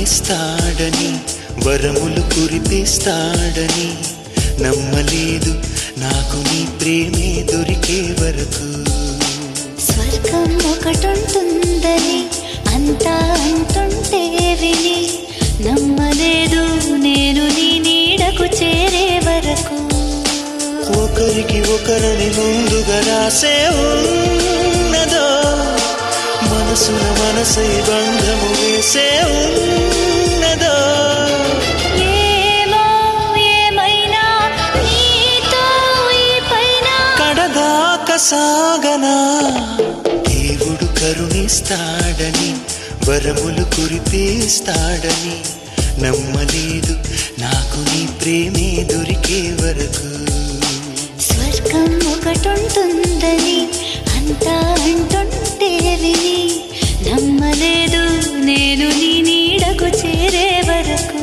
కరుణిస్తాడని వరములు కురిపిస్తాడని నమ్మలేదు నాకు నీ ప్రేమే దొరికే వరకు. స్వర్గం ఒకటుంటుందని అంతా అంటుంటే విని నమ్మలేదు నేను నీ నీడకు చేరే వరకు. ఒకరికి ఒకరని ముందుగా రాసే ఉన్నదో మనసున మనసై బంధము వేసే ఉన్నదో. ఏమో ఏమైనా నీతో ఈ పైన కడదాకా సాగనా. దేవుడు కరుణిస్తాడని వరములు కురిపిస్తాడని నమ్మలేదు నాకు నీ ప్రేమే దొరికే వరకు. స్వర్గం ఒకటుంటుందని అంతా అంటుంటే విని నమ్మలేదు నేను నీ నీడకు చేరే వరకు.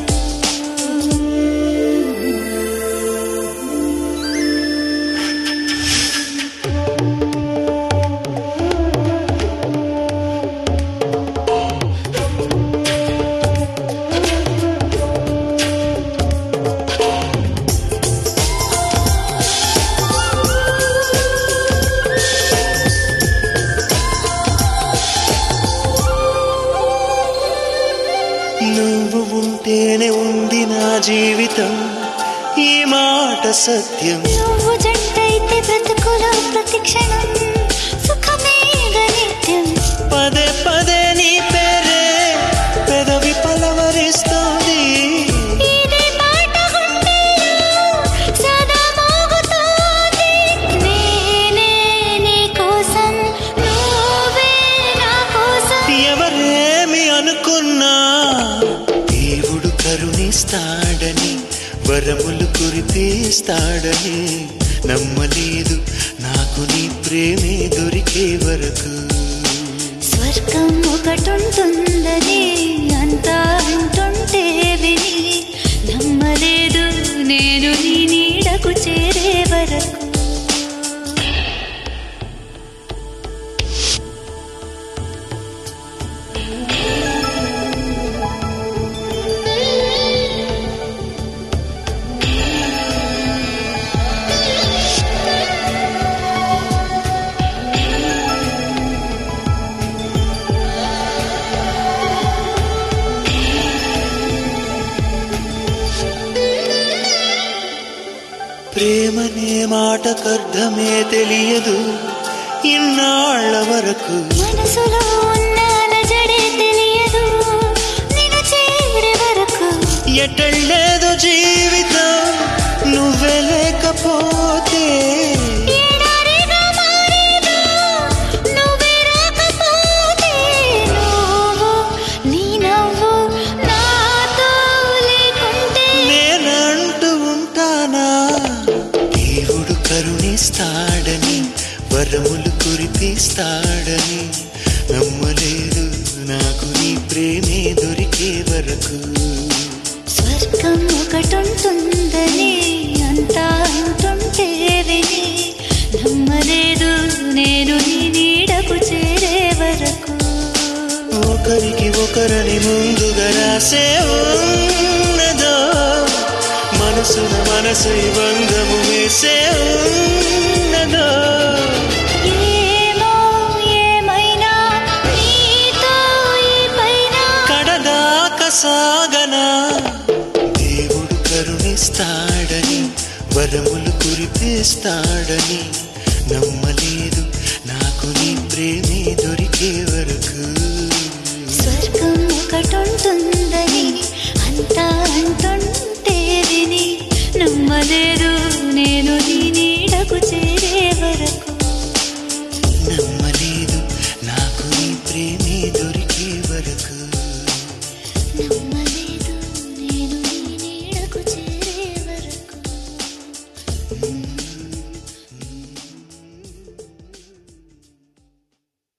నువ్వు ఉంటేనే ఉంది నా జీవితం ఈ మాట సత్యం. నువ్వు జంటైతే బ్రతుకులో ప్రతి క్షణం సుఖమేగ నిత్యం. పదే పదే నీ పేరే పెదవి పలవరిస్తోంది. ఇదే మాట గుండెలో సదా మోగుతోంది. నేనే నీ కోసం నువ్వే నా కోసం. ఎవరేమి అనుకున్నా దేవుడు కరుణిస్తాడని వరములు కురిపిస్తాడని నమ్మలేదు నాకు నీ ప్రేమే దొరికే వరకు. స్వర్గం ఒకటుంటుందని అంతా అంటుంటే విని నమ్మలేదు నేను నీ నీడకు చేరే వరకు. ప్రేమనే మాటకర్థమే తెలియదు ఇన్నాళ్ల వరకు. మనసులో ఉన్న అలజడే తెలియదు నిన్ను చేరే వరకు. ఎటళ్ళేదో జీవితం నువ్వే లేకపోతే. ఎడారిగా మారేదో నువ్వే రాకపోతే. నువ్వు నీ నవ్వు నాతో లేకుంటే నేనంటూ ఉంటానా. దేవుడు కరుణిస్తాడని వరములు కురిపిస్తాడని నమ్మలేదు నాకు నీ ప్రేమే దొరికే వరకు. స్వర్గం ఒకటుంటుందని అంతా అంటుంటే విని నమ్మలేదు నేను నీ నీడకు చేరే వరకు. ఒకరికి ఒకరని ముందుగా రాసే ఉన్నదో మనసున మనసై బంధము వేసే ఉన్నదో. ఏమో ఏమైనా నీతో ఈ పైన కడదాకా సాగనా. దేవుడు కరుణిస్తాడని వరములు కురిపిస్తాడని నమ్మలేదు నాకు నీ ప్రేమే దొరికే